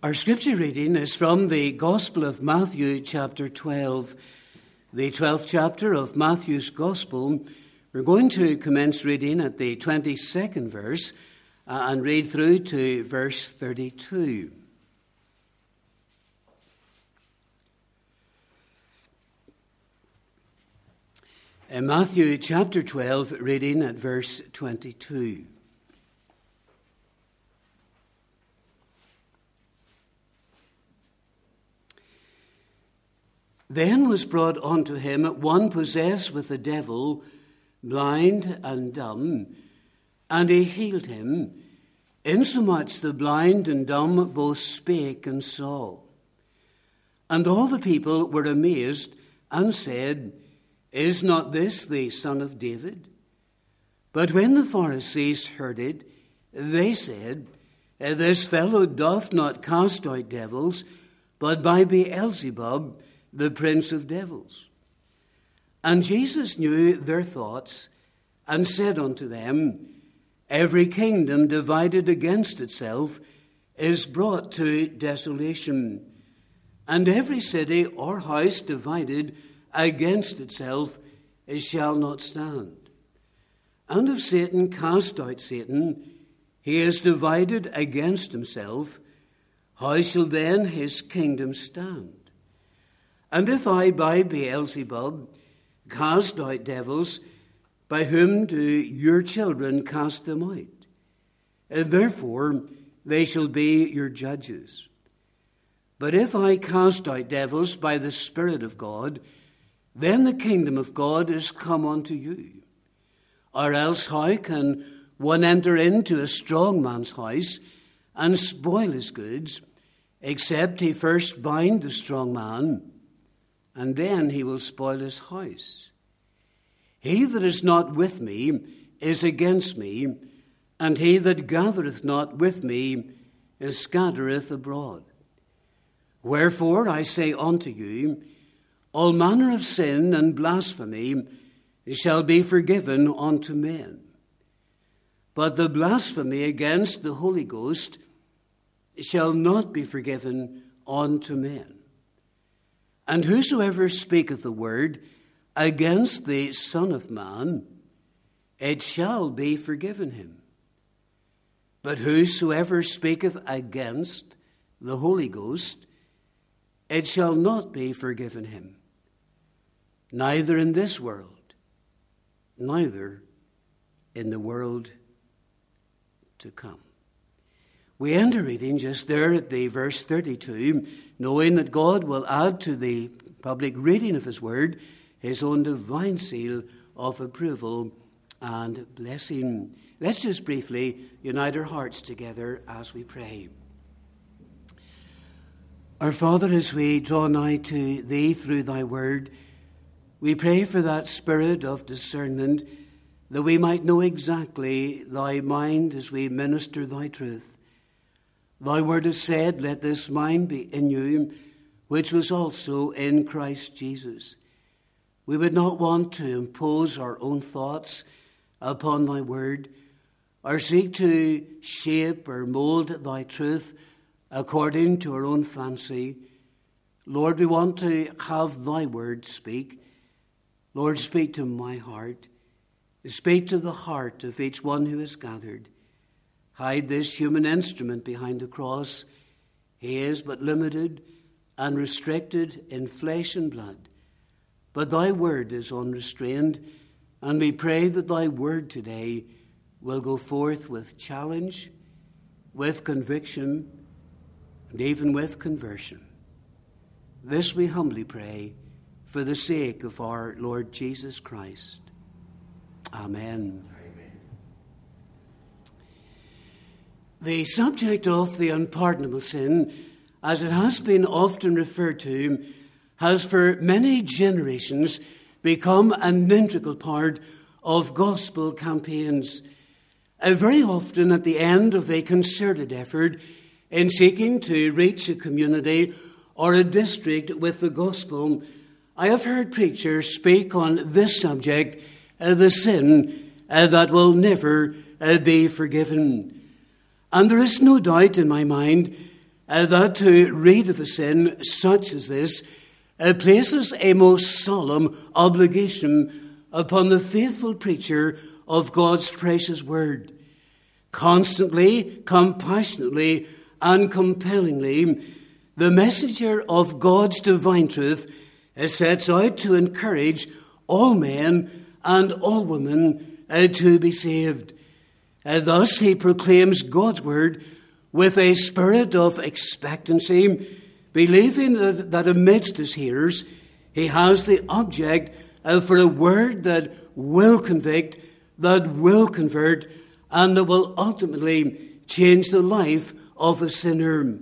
Our scripture reading is from the Gospel of Matthew, chapter 12, the 12th chapter of Matthew's Gospel. We're going to commence reading at the 22nd verse and read through to verse 32. In Matthew chapter 12, reading at verse 22. Then was brought unto him one possessed with the devil, blind and dumb, and he healed him, insomuch the blind and dumb both spake and saw. And all the people were amazed and said, Is not this the son of David? But when the Pharisees heard it, they said, This fellow doth not cast out devils, but by Beelzebub, the prince of devils. And Jesus knew their thoughts, and said unto them, Every kingdom divided against itself is brought to desolation, and every city or house divided against itself shall not stand. And if Satan cast out Satan, he is divided against himself. How shall then his kingdom stand? And if I by Beelzebub cast out devils, by whom do your children cast them out? Therefore they shall be your judges. But if I cast out devils by the Spirit of God, then the kingdom of God is come unto you. Or else how can one enter into a strong man's house and spoil his goods, except he first bind the strong man, and then he will spoil his house? He that is not with me is against me, and he that gathereth not with me scattereth abroad. Wherefore I say unto you, all manner of sin and blasphemy shall be forgiven unto men. But the blasphemy against the Holy Ghost shall not be forgiven unto men. And whosoever speaketh a word against the Son of Man, it shall be forgiven him. But whosoever speaketh against the Holy Ghost, it shall not be forgiven him, neither in this world, neither in the world to come. We end our reading just there at the verse 32, knowing that God will add to the public reading of his word his own divine seal of approval and blessing. Let's just briefly unite our hearts together as we pray. Our Father, as we draw nigh to thee through thy word, we pray for that spirit of discernment, that we might know exactly thy mind as we minister thy truth. Thy word has said, Let this mind be in you, which was also in Christ Jesus. We would not want to impose our own thoughts upon thy word, or seek to shape or mold thy truth according to our own fancy. Lord, we want to have thy word speak. Lord, speak to my heart. Speak to the heart of each one who is gathered. Hide this human instrument behind the cross. He is but limited and restricted in flesh and blood. But thy word is unrestrained, and we pray that thy word today will go forth with challenge, with conviction, and even with conversion. This we humbly pray for the sake of our Lord Jesus Christ. Amen. The subject of the unpardonable sin, as it has been often referred to, has for many generations become an integral part of gospel campaigns. Very often at the end of a concerted effort in seeking to reach a community or a district with the gospel, I have heard preachers speak on this subject, the sin that will never be forgiven. And there is no doubt in my mind that to read of a sin such as this places a most solemn obligation upon the faithful preacher of God's precious word. Constantly, compassionately, and compellingly, the messenger of God's divine truth sets out to encourage all men and all women to be saved. Thus he proclaims God's word with a spirit of expectancy, believing that amidst his hearers he has the object for a word that will convict, that will convert, and that will ultimately change the life of a sinner.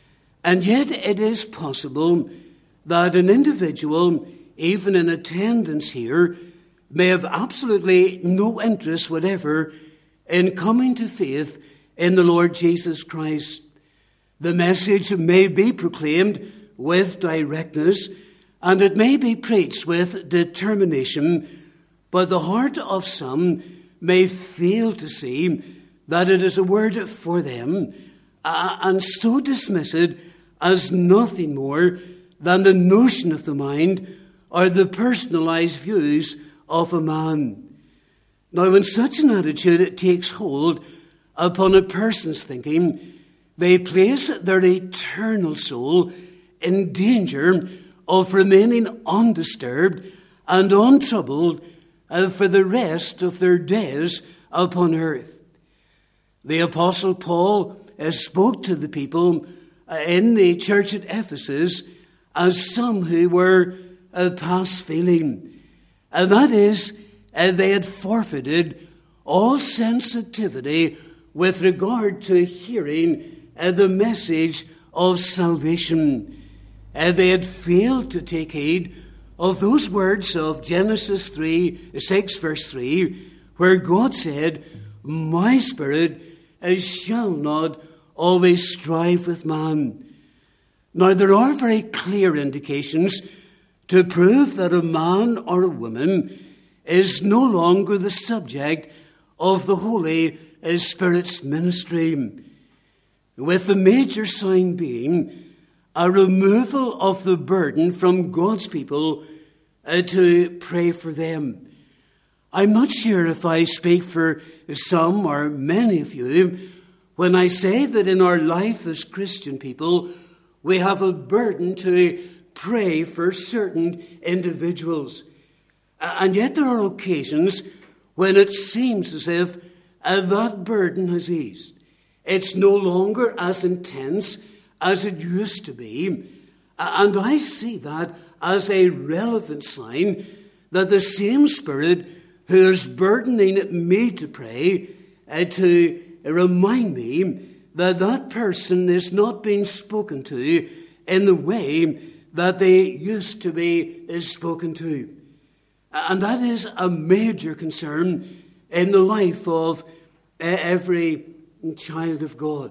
And yet it is possible that an individual, even in attendance here, may have absolutely no interest whatever in coming to faith in the Lord Jesus Christ. The message may be proclaimed with directness, and it may be preached with determination, but the heart of some may fail to see that it is a word for them, and so dismiss it as nothing more than the notion of the mind or the personalized views of a man. Now, when such an attitude takes hold upon a person's thinking, they place their eternal soul in danger of remaining undisturbed and untroubled for the rest of their days upon earth. The Apostle Paul spoke to the people in the church at Ephesus as some who were past feeling. And that is, they had forfeited all sensitivity with regard to hearing the message of salvation. They had failed to take heed of those words of Genesis 6 verse 3, where God said, "My spirit shall not always strive with man." Now, there are very clear indications to prove that a man or a woman is no longer the subject of the Holy Spirit's ministry, with the major sign being a removal of the burden from God's people to pray for them. I'm not sure if I speak for some or many of you when I say that in our life as Christian people, we have a burden to pray for certain individuals. And yet there are occasions when it seems as if that burden has eased. It's no longer as intense as it used to be. And I see that as a relevant sign that the same Spirit who is burdening me to pray, to remind me that that person is not being spoken to in the way that they used to be spoken to. And that is a major concern in the life of every child of God.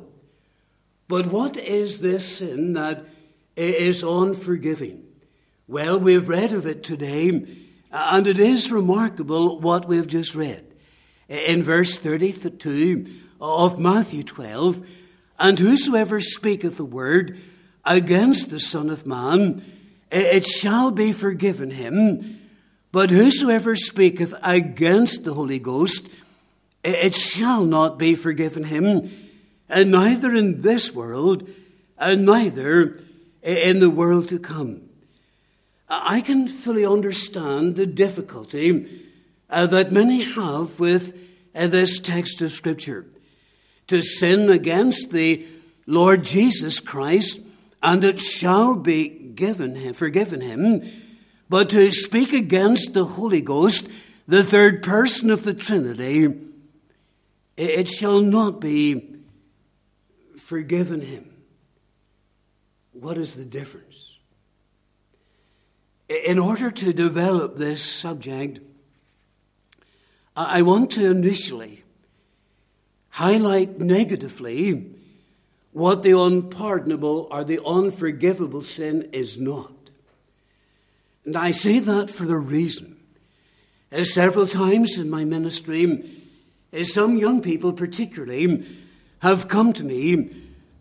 But what is this sin that is unforgiving? Well, we've read of it today, and it is remarkable what we've just read. In verse 32 of Matthew 12, "And whosoever speaketh a word against the Son of Man, it shall be forgiven him. But whosoever speaketh against the Holy Ghost, it shall not be forgiven him, and neither in this world, and neither in the world to come." I can fully understand the difficulty that many have with this text of Scripture. To sin against the Lord Jesus Christ, and it shall be forgiven him, but to speak against the Holy Ghost, the third person of the Trinity, it shall not be forgiven him. What is the difference? In order to develop this subject, I want to initially highlight negatively what the unpardonable or the unforgivable sin is not. And I say that for the reason, several times in my ministry, some young people particularly have come to me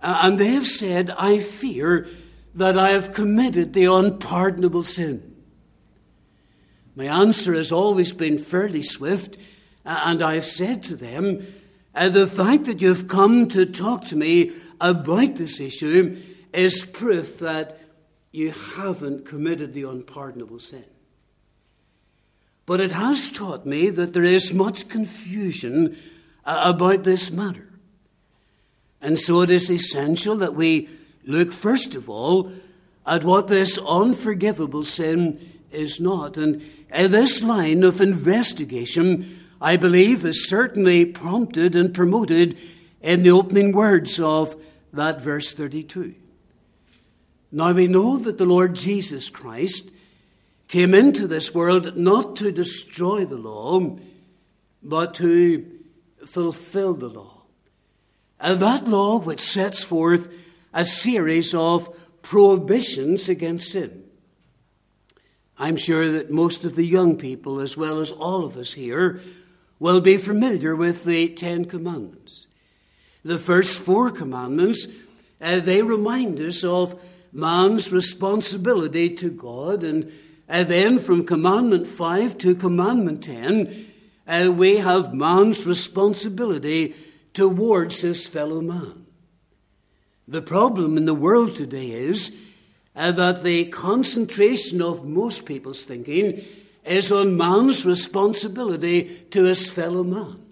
And they have said, I fear that I have committed the unpardonable sin. My answer has always been fairly swift, and I have said to them, the fact that you've come to talk to me about this issue is proof that you haven't committed the unpardonable sin. But it has taught me that there is much confusion about this matter. And so it is essential that we look first of all at what this unforgivable sin is not. And this line of investigation, I believe, is certainly prompted and promoted in the opening words of that verse 32. Now we know that the Lord Jesus Christ came into this world not to destroy the law, but to fulfill the law. And that law which sets forth a series of prohibitions against sin. I'm sure that most of the young people, as well as all of us here, will be familiar with the Ten Commandments. The first four commandments, they remind us of man's responsibility to God, and then from Commandment 5 to Commandment 10, we have man's responsibility towards his fellow man. The problem in the world today is that the concentration of most people's thinking is on man's responsibility to his fellow man,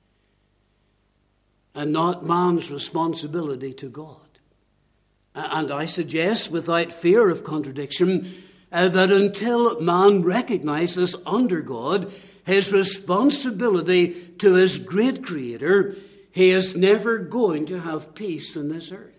and not man's responsibility to God. And I suggest, without fear of contradiction, that until man recognizes under God his responsibility to his great Creator, he is never going to have peace on this earth.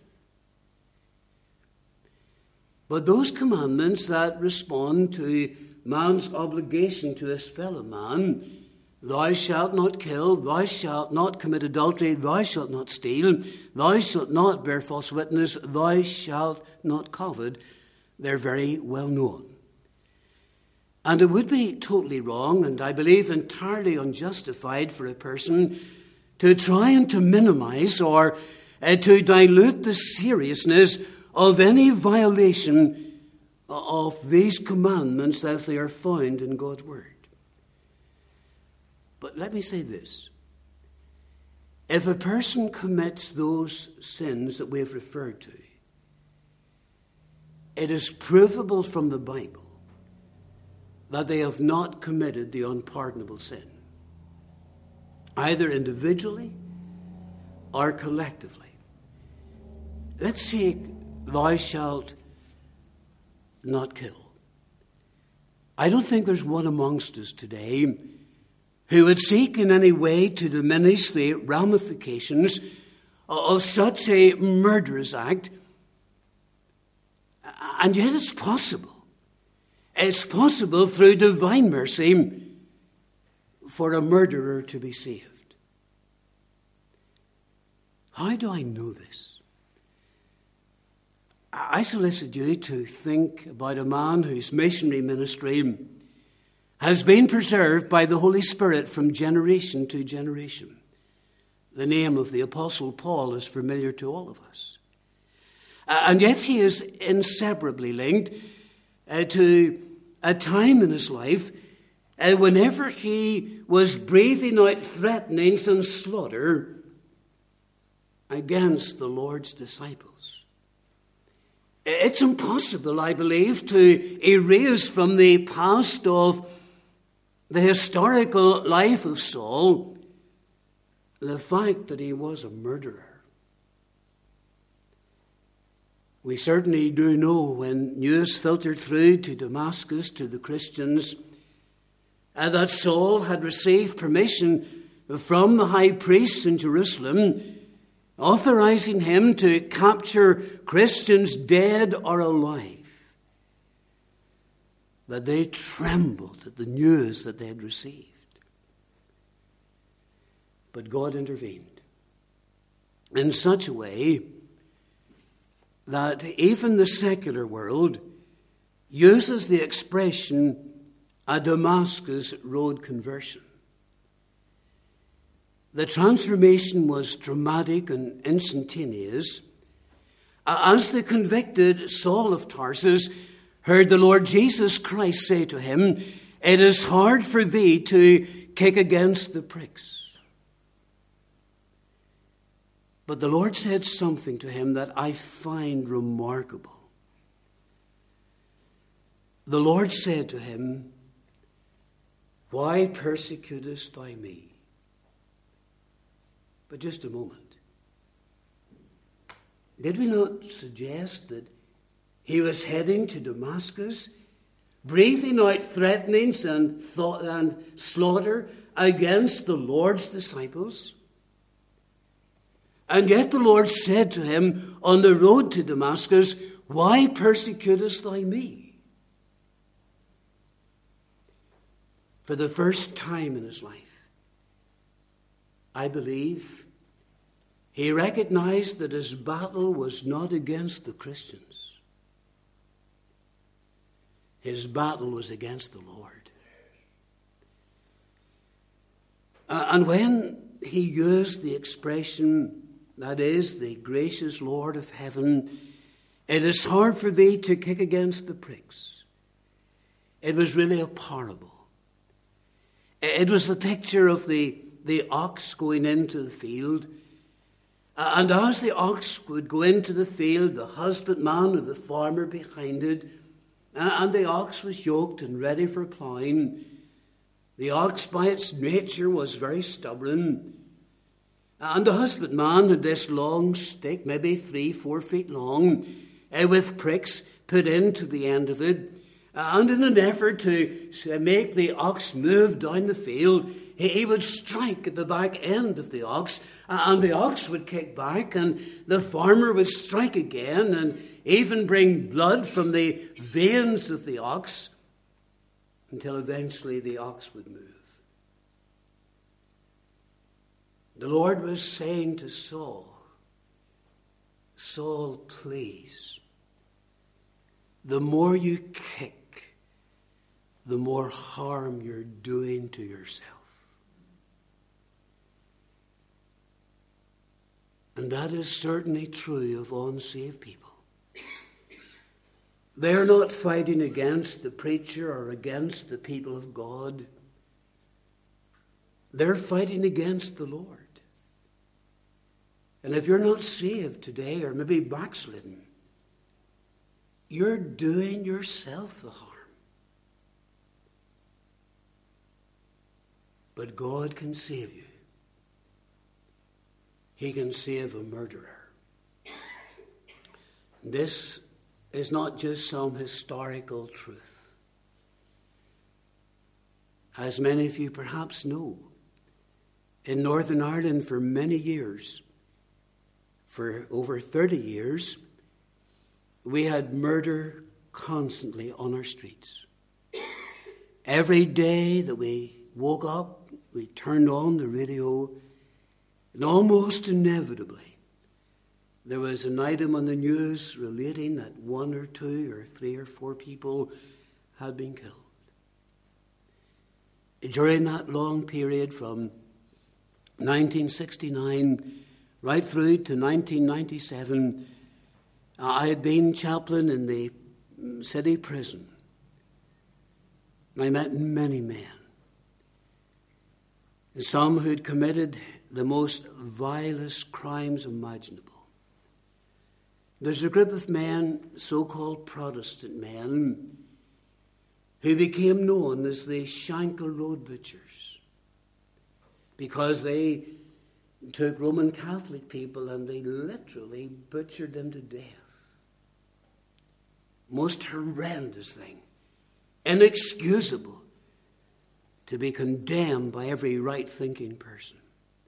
But those commandments that respond to man's obligation to his fellow man, thou shalt not kill, thou shalt not commit adultery, thou shalt not steal, thou shalt not bear false witness, thou shalt not covet, they're very well known. And it would be totally wrong, and I believe entirely unjustified, for a person to try and to minimize or to dilute the seriousness of any violation of these commandments as they are found in God's Word. But let me say this. If a person commits those sins that we have referred to, it is provable from the Bible that they have not committed the unpardonable sin, either individually or collectively. Let's take thou shalt not kill. I don't think there's one amongst us today who would seek in any way to diminish the ramifications of such a murderous act. And yet it's possible. It's possible through divine mercy for a murderer to be saved. How do I know this? I solicit you to think about a man whose missionary ministry has been preserved by the Holy Spirit from generation to generation. The name of the Apostle Paul is familiar to all of us. And yet he is inseparably linked to a time in his life whenever he was breathing out threatenings and slaughter against the Lord's disciples. It's impossible, I believe, to erase from the past of the historical life of Saul the fact that he was a murderer. We certainly do know when news filtered through to Damascus, to the Christians, that Saul had received permission from the high priest in Jerusalem, authorizing him to capture Christians dead or alive, that they trembled at the news that they had received. But God intervened in such a way that even the secular world uses the expression a Damascus Road conversion. The transformation was dramatic and instantaneous, As the convicted Saul of Tarsus heard the Lord Jesus Christ say to him, "It is hard for thee to kick against the pricks." But the Lord said something to him that I find remarkable. The Lord said to him, "Why persecutest thou me?" But just a moment. Did we not suggest that he was heading to Damascus, breathing out threatenings and slaughter against the Lord's disciples? And yet the Lord said to him on the road to Damascus, "Why persecutest thou me?" For the first time in his life, I believe, he recognized that his battle was not against the Christians. His battle was against the Lord. And when he used the expression, that is, the gracious Lord of heaven, "It is hard for thee to kick against the pricks," it was really a parable. It was the picture of the ox going into the field. And as the ox would go into the field, the husbandman or the farmer behind it, and the ox was yoked and ready for plowing. The ox by its nature was very stubborn. And the husbandman had this long stick, maybe 3-4 feet long, with pricks put into the end of it. And in an effort to make the ox move down the field, he would strike at the back end of the ox, and the ox would kick back, and the farmer would strike again, and even bring blood from the veins of the ox, until eventually the ox would move. The Lord was saying to Saul, "Saul, please, the more you kick, the more harm you're doing to yourself." And that is certainly true of unsaved people. They're not fighting against the preacher or against the people of God. They're fighting against the Lord. And if you're not saved today, or maybe backslidden, you're doing yourself the harm. But God can save you. He can save a murderer. This is not just some historical truth. As many of you perhaps know, in Northern Ireland for many years, for over 30 years, we had murder constantly on our streets. Every day that we woke up, we turned on the radio, and almost inevitably, there was an item on the news relating that 1 or 2 or 3 or 4 people had been killed. During that long period from 1969 right through to 1997, I had been chaplain in the city prison. I met many men, some who had committed the most vilest crimes imaginable. There's a group of men, so-called Protestant men, who became known as the Shankill Road Butchers because they took Roman Catholic people and they literally butchered them to death. Most horrendous thing, inexcusable, to be condemned by every right-thinking person.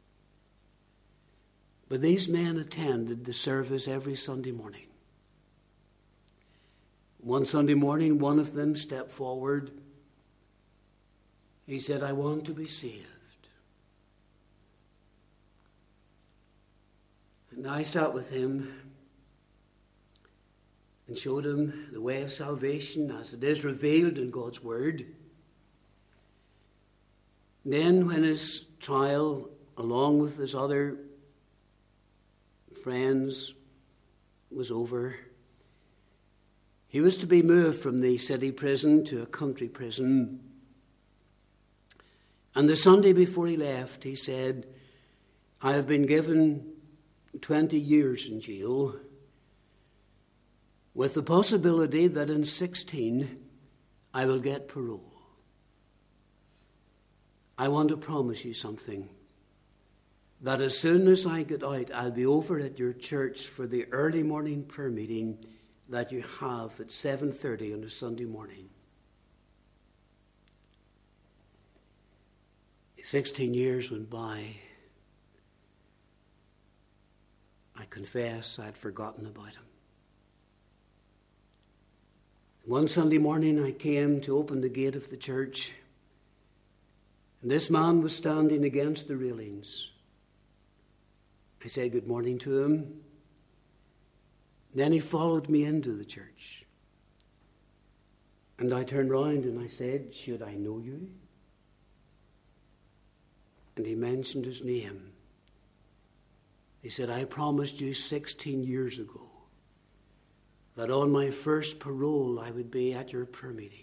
But these men attended the service every Sunday morning. One Sunday morning, one of them stepped forward. He said, "I want to be saved." And I sat with him and showed him the way of salvation as it is revealed in God's Word. And then when his trial, along with his other friends, was over. He was to be moved from the city prison to a country prison. And the Sunday before he left, he said, I have been given 20 years in jail with the possibility that in 16 I will get parole. I want to promise you something, that as soon as I get out, I'll be over at your church for the early morning prayer meeting that you have at 7:30 on a Sunday morning. 16 years went by. I confess I'd forgotten about him. One Sunday morning I came to open the gate of the church, and this man was standing against the railings. I said good morning to him. Then he followed me into the church. And I turned round and I said, should I know you? And he mentioned his name. He said, I promised you 16 years ago that on my first parole I would be at your prayer meeting.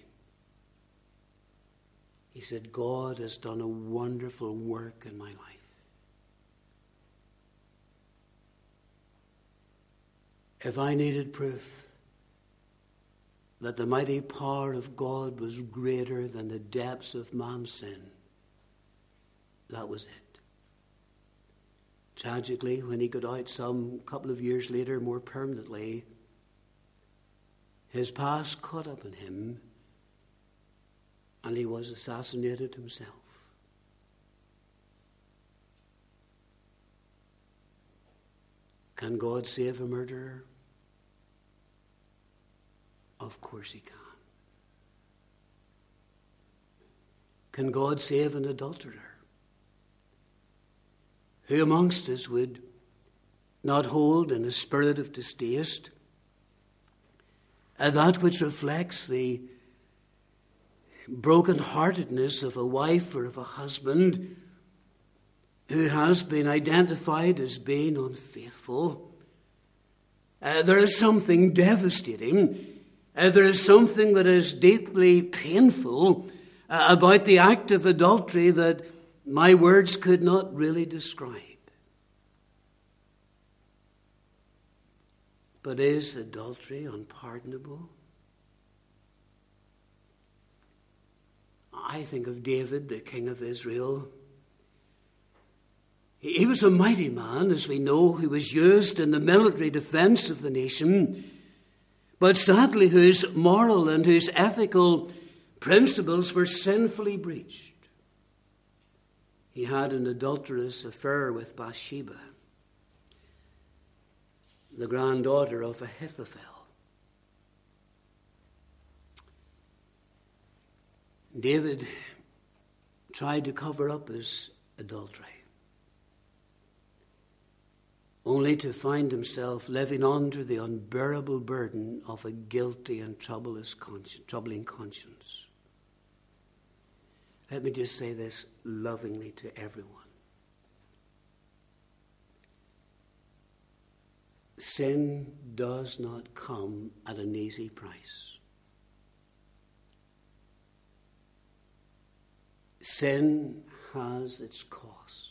He said, God has done a wonderful work in my life. If I needed proof that the mighty power of God was greater than the depths of man's sin, that was it. Tragically, when he got out some couple of years later, more permanently, his past caught up in him and he was assassinated himself. Can God save a murderer? Of course he can. Can God save an adulterer? Who amongst us would not hold in a spirit of distaste that which reflects the broken-heartedness of a wife or of a husband who has been identified as being unfaithful? There is something devastating. There is something that is deeply painful about the act of adultery that my words could not really describe. But is adultery unpardonable? I think of David, the king of Israel. He was a mighty man, as we know, who was used in the military defense of the nation, but sadly whose moral and whose ethical principles were sinfully breached. He had an adulterous affair with Bathsheba, the granddaughter of Ahithophel. David tried to cover up his adultery, only to find himself living under the unbearable burden of a guilty and troubling conscience. Let me just say this lovingly to everyone. Sin does not come at an easy price. Sin has its cost.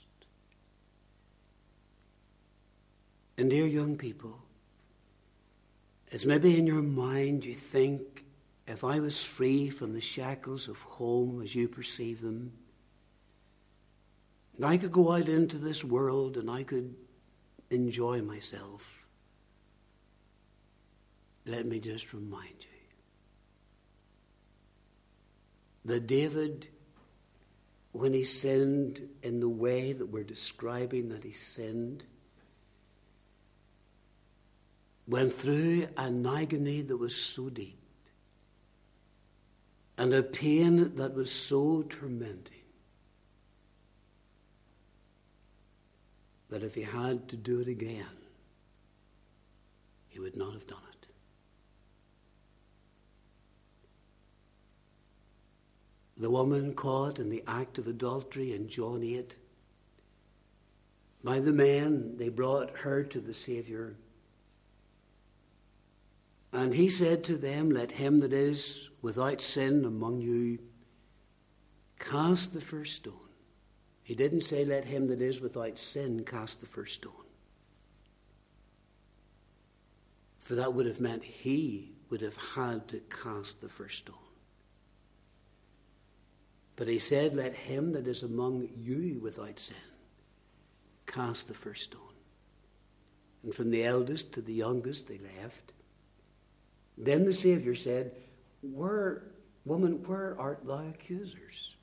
And dear young people, as maybe in your mind you think, if I was free from the shackles of home as you perceive them, and I could go out into this world and I could enjoy myself, let me just remind you that David, when he sinned in the way that we're describing that he sinned, went through an agony that was so deep and a pain that was so tormenting that if he had to do it again, he would not have done it. The woman caught in the act of adultery in John 8, by the men, they brought her to the Savior. And he said to them, let him that is without sin among you cast the first stone. He didn't say, let him that is without sin cast the first stone. For that would have meant he would have had to cast the first stone. But he said, let him that is among you without sin cast the first stone. And from the eldest to the youngest they left. Then the Saviour said, woman, where art thy accusers?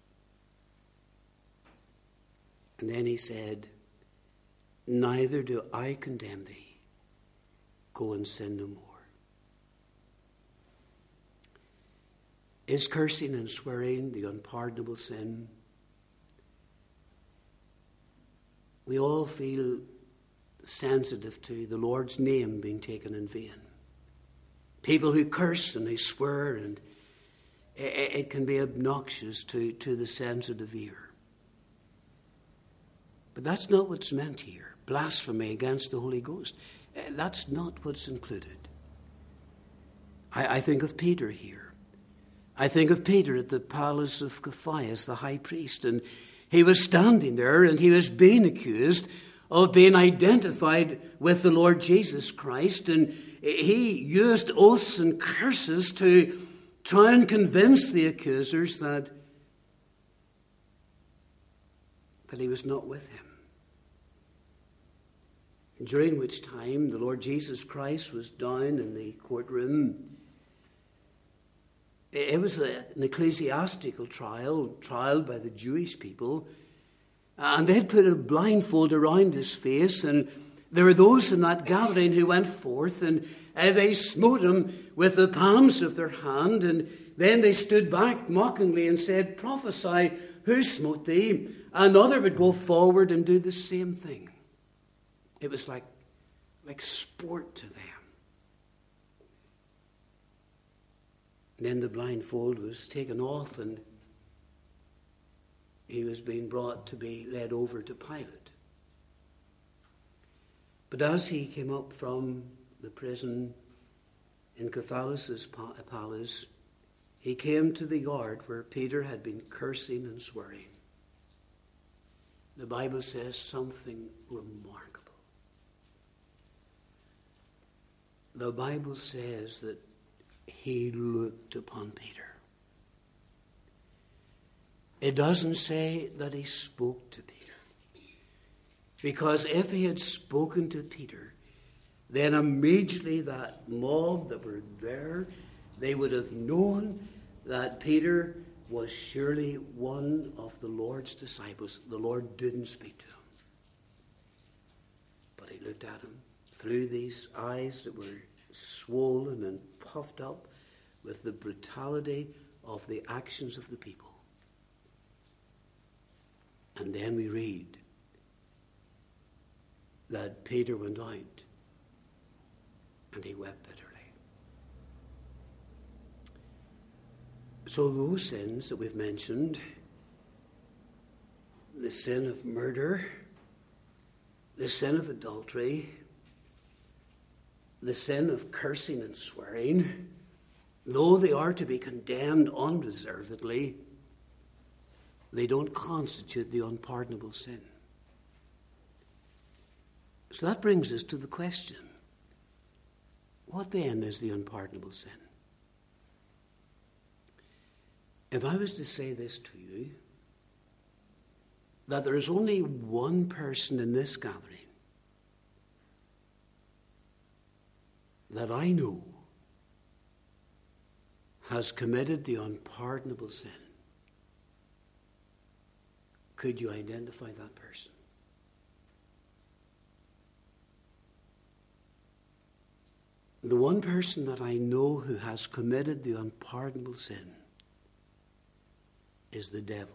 And then he said, neither do I condemn thee. Go and sin no more. Is cursing and swearing the unpardonable sin? We all feel sensitive to the Lord's name being taken in vain. People who curse and they swear, and it can be obnoxious to the sensitive ear. But that's not what's meant here. Blasphemy against the Holy Ghost. That's not what's included. I think of Peter here. I think of Peter at the palace of Caiaphas, the high priest, and he was standing there and he was being accused of being identified with the Lord Jesus Christ, and he used oaths and curses to try and convince the accusers that he was not with him. During which time the Lord Jesus Christ was down in the courtroom. It was an ecclesiastical trial by the Jewish people. And they had put a blindfold around his face. And there were those in that gathering who went forth. And they smote him with the palms of their hand. And then they stood back mockingly and said, prophesy, who smote thee? Another would go forward and do the same thing. It was like sport to them. And then the blindfold was taken off and he was being brought to be led over to Pilate. But as he came up from the prison in Caiaphas' palace, he came to the yard where Peter had been cursing and swearing. The Bible says something remarkable. The Bible says that he looked upon Peter. It doesn't say that he spoke to Peter. Because if he had spoken to Peter, then immediately that mob that were there, they would have known that Peter was surely one of the Lord's disciples. The Lord didn't speak to him. But he looked at him through these eyes that were swollen and puffed up with the brutality of the actions of the people. And then we read that Peter went out and he wept bitterly. So those sins that we've mentioned, the sin of murder, the sin of adultery, the sin of cursing and swearing, though they are to be condemned unreservedly, they don't constitute the unpardonable sin. So that brings us to the question, what then is the unpardonable sin? If I was to say this to you, that there is only one person in this gathering that I know has committed the unpardonable sin, could you identify that person? The one person that I know who has committed the unpardonable sin is the devil,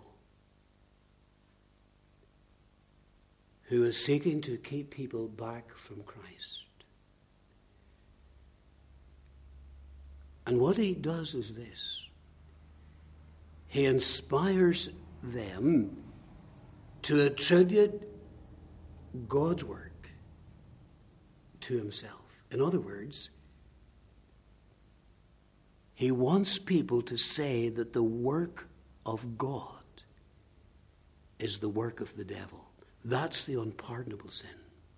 who is seeking to keep people back from Christ. And what he does is this. He inspires them to attribute God's work to himself. In other words, He wants people to say that the work of God is the work of the devil. That's the unpardonable sin.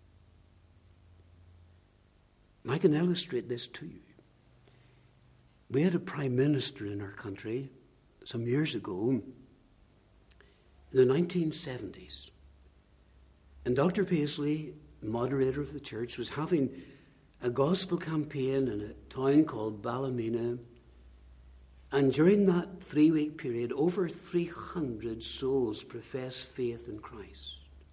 And I can illustrate this to you. We had a prime minister in our country some years ago, in the 1970s. And Dr. Paisley, moderator of the church, was having a gospel campaign in a town called Ballymena. And during that 3-week period, over 300 souls professed faith in Christ.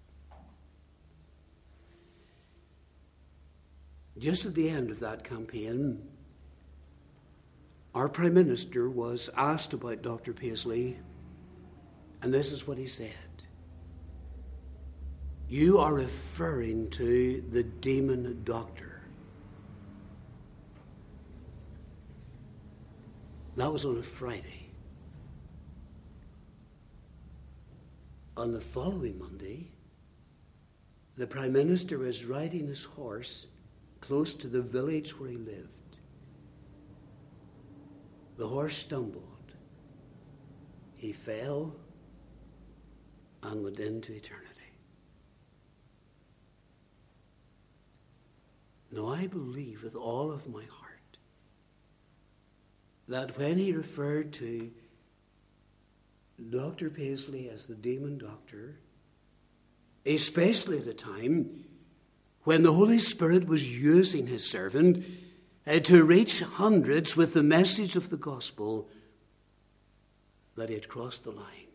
Just at the end of that campaign, our Prime Minister was asked about Dr. Paisley, and this is what he said. You are referring to the demon doctor. That was on a Friday. On the following Monday, the Prime Minister was riding his horse close to the village where he lived. The horse stumbled. He fell and went into eternity. Now, I believe with all of my heart that when he referred to Dr. Paisley as the demon doctor, especially at a time when the Holy Spirit was using his servant to reach hundreds with the message of the gospel, that he had crossed the line.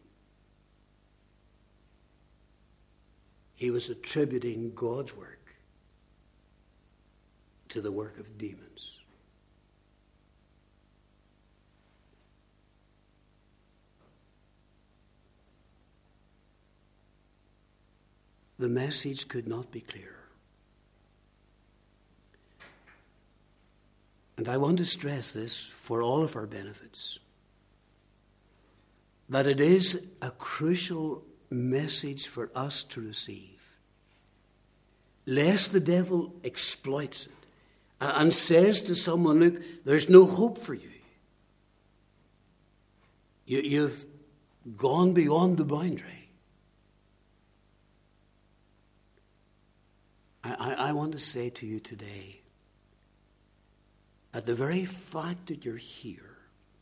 He was attributing God's work to the work of demons. The message could not be clearer. And I want to stress this for all of our benefits, that it is a crucial message for us to receive, lest the devil exploits it and says to someone, look, there's no hope for you. You've gone beyond the boundary. I want to say to you today that the very fact that you're here,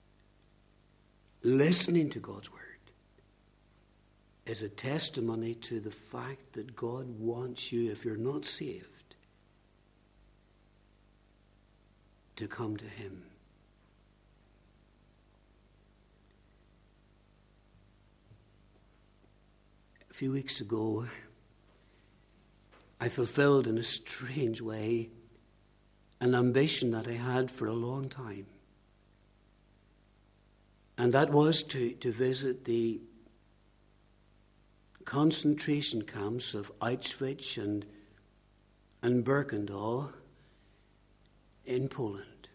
listening to God's word, is a testimony to the fact that God wants you, if you're not saved, to come to him. A few weeks ago, I fulfilled in a strange way an ambition that I had for a long time. And that was to visit the concentration camps of Auschwitz and Birkenau in Poland.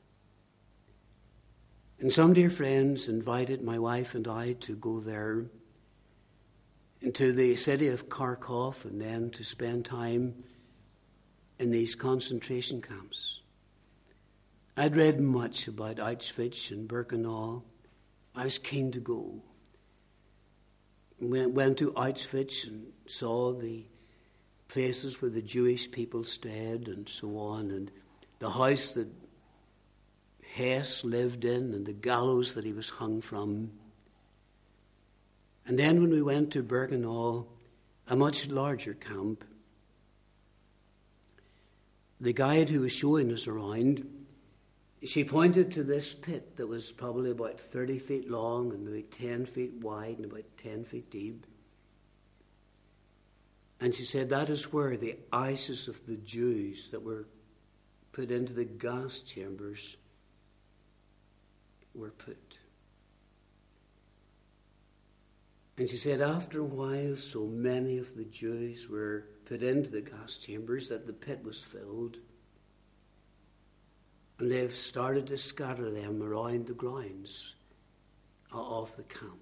And some dear friends invited my wife and I to go there, into the city of Kharkov, and then to spend time in these concentration camps. I'd read much about Auschwitz and Birkenau. I was keen to go. Went to Auschwitz and saw the places where the Jewish people stayed and so on, and the house that Hess lived in and the gallows that he was hung from. And then when we went to Birkenau, a much larger camp, the guide who was showing us around, she pointed to this pit that was probably about 30 feet long and maybe 10 feet wide and about 10 feet deep. And she said that is where the ashes of the Jews that were put into the gas chambers were put. And she said after a while, so many of the Jews were put into the gas chambers that the pit was filled. And they've started to scatter them around the grounds of the camp.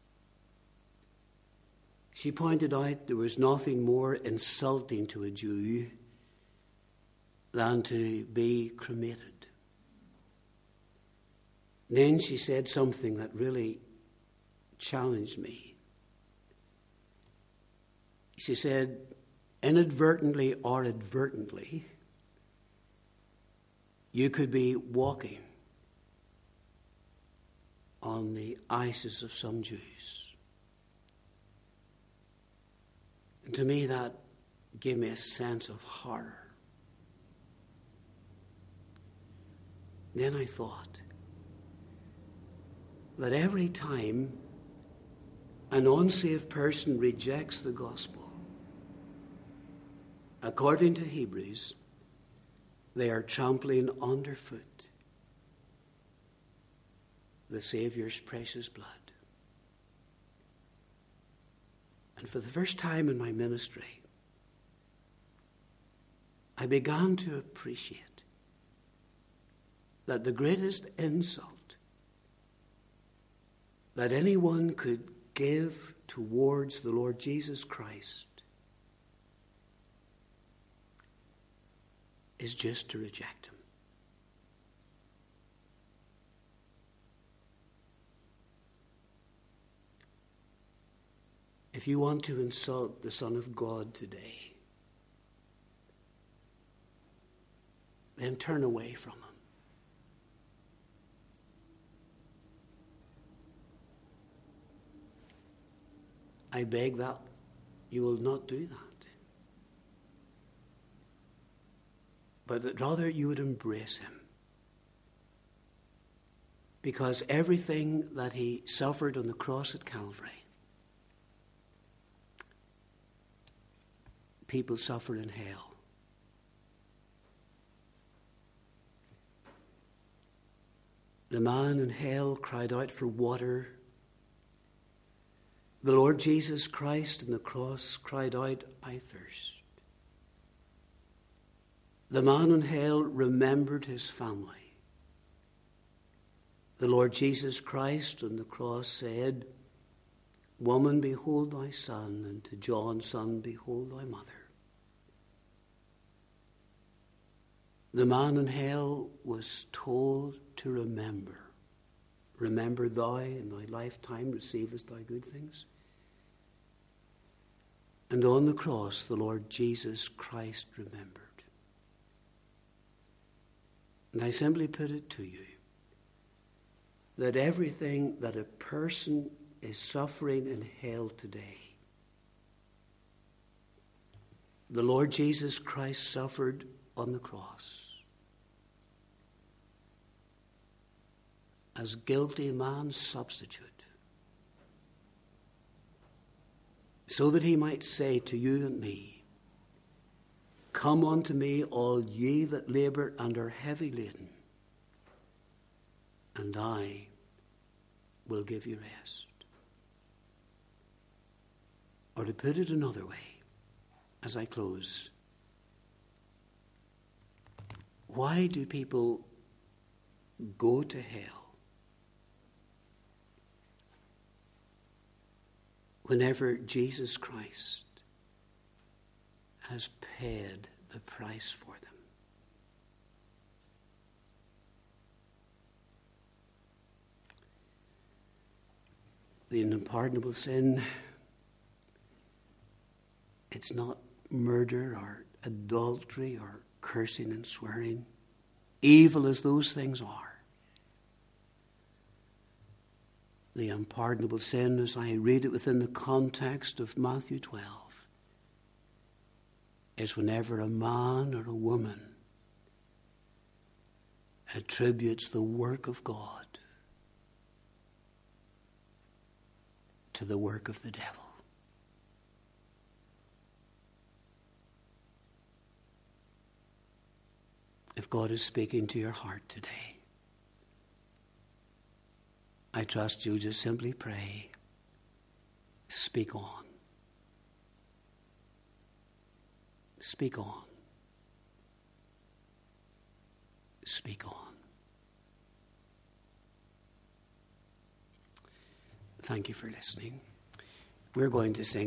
She pointed out there was nothing more insulting to a Jew than to be cremated. Then she said something that really challenged me. She said, inadvertently or advertently, you could be walking on the ices of some Jews. And to me, that gave me a sense of horror. Then I thought that every time an unsaved person rejects the gospel, according to Hebrews, they are trampling underfoot the Saviour's precious blood. And for the first time in my ministry, I began to appreciate that the greatest insult that anyone could give towards the Lord Jesus Christ is just to reject him. If you want to insult the Son of God today, then turn away from him. I beg that you will not do that, but that rather you would embrace him, because everything that he suffered on the cross at Calvary, people suffer in hell. The man in hell cried out for water. The Lord Jesus Christ on the cross cried out, I thirst. The man in hell remembered his family. The Lord Jesus Christ on the cross said, Woman, behold thy son, and to John, son, behold thy mother. The man in hell was told to remember. Remember thou in thy lifetime receivest thy good things. And on the cross, the Lord Jesus Christ remembered. And I simply put it to you that everything that a person is suffering in hell today, the Lord Jesus Christ suffered on the cross as guilty man's substitute, so that he might say to you and me, Come unto me, all ye that labour and are heavy laden, and I will give you rest. Or to put it another way, as I close, why do people go to hell whenever Jesus Christ has paid the price for them? The unpardonable sin, it's not murder or adultery or cursing and swearing, evil as those things are. The unpardonable sin, as I read it within the context of Matthew 12, is whenever a man or a woman attributes the work of God to the work of the devil. If God is speaking to your heart today, I trust you'll just simply pray, speak on. Speak on. Speak on. Thank you for listening. We're going to sing